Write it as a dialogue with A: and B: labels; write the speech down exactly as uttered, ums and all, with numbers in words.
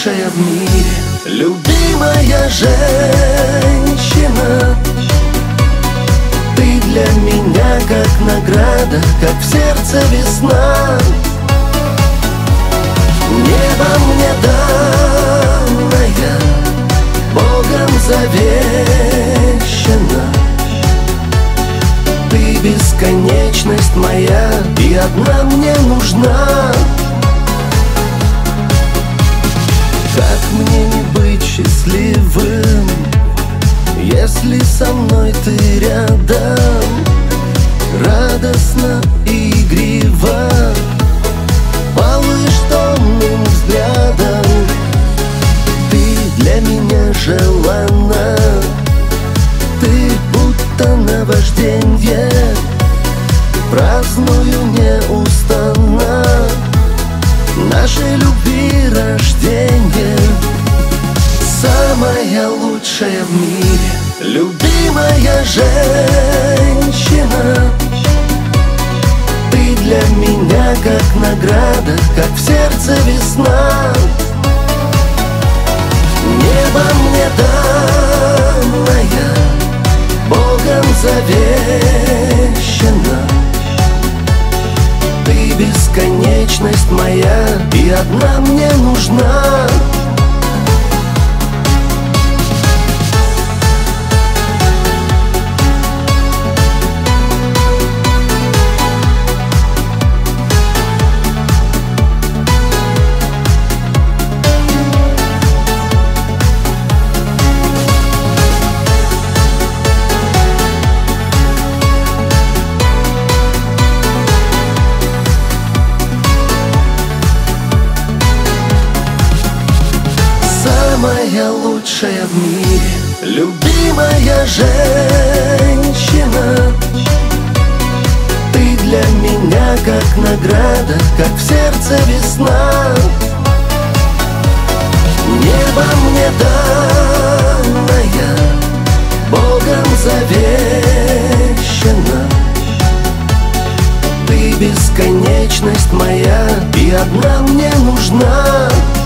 A: лучшая в мире, любимая женщина. Ты для меня как награда, как в сердце весна. Небо мне данное, Богом завещано. Ты бесконечность моя, и одна мне нужна. Как мне не быть счастливым, если со мной ты рядом? Радостно и игриво малыш томным взглядом. Ты для меня желанна, ты будто наважденье. Праздную неустанно нашей любви рождение. Самая лучшая в мире, любимая женщина. Ты для меня как награда, как в сердце весна. Небо мне данное, Богом завещано. Ты бесконечность моя, и одна мне нужна. Самая лучшая в мире, любимая женщина. Ты для меня как награда, как в сердце весна. Небо мне данное, Богом завещано. Ты бесконечность моя, и одна мне нужна.